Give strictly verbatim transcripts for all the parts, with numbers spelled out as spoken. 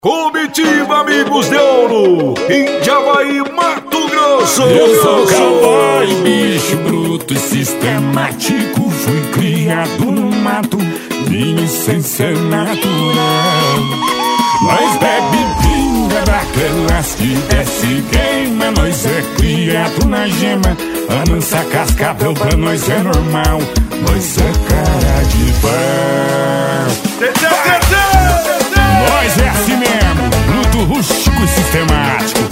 Comitiva Amigos de Ouro, em Javaí, Mato Grosso. Eu sou cowboy, bicho bruto e sistemático. Fui criado no mato, minha essência é natural. Nós bebe pinga daquelas que desce e queima. Nós é criado na gema, a mansa cascavel pra nós é normal. Nós é cara de pau. Nós é assim mesmo, bruto, rústico e sistemático.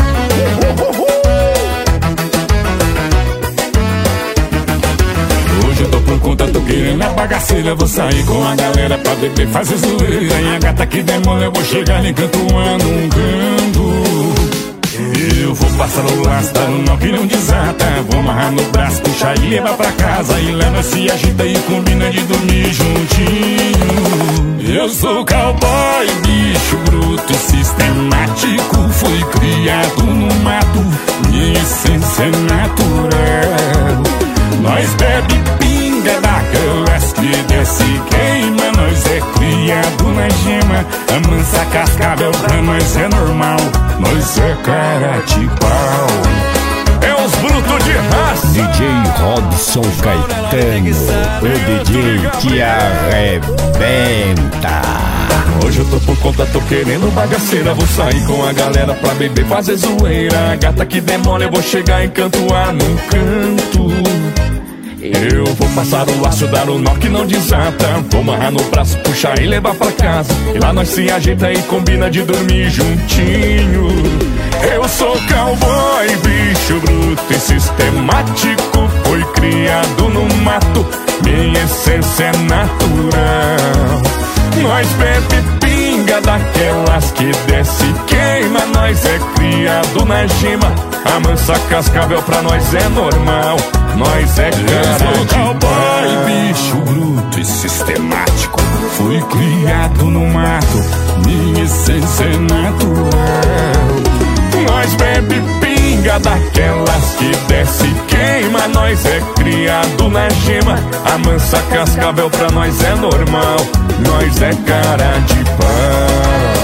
Hoje eu tô por conta, tô querendo a bagaceira. Vou sair com a galera pra beber, fazer zoeira. E a gata que demora, eu vou chegar em canto um canto. Eu vou passar o laço, dar um nó que não desata. Vou amarrar no braço, puxar e levar pra casa. E lá nós se agita e combina de dormir juntinho. Eu sou cowboy, bicho bruto e sistemático. Fui criado no mato, minha essência é natural. Nós bebe pinga daquelas que desce e queima. Nós é criado na gema, a mansa cascavel pra nós é normal. Nós é cara de pau. É os brutos de raça. D J Robson Caetano, o D J que arrebenta. Hoje eu tô por conta, tô querendo bagaceira. Vou sair com a galera pra beber, fazer zoeira. A gata que demora, eu vou chegar em canto A num canto. Eu vou passar o laço, dar o nó que não desata. Vou amarrar no braço, puxar e levar pra casa. E lá nós se ajeita e combina de dormir juntinho. Eu sou cowboy, bicho bruto e sistemático. Fui criado no mato, minha essência é natural. Nós bebe pinga daquelas que desce e queima. Nós é criado na gema, a mansa cascavel pra nós é normal. Nós é cara de cowboy, bicho bruto e sistemático. Fui criado no mato, minha essência é natural. Nós bebe pinga daquelas que desce e queima. Nós é criado na gema, a mansa cascavel pra nós é normal. Nós é cara de pau.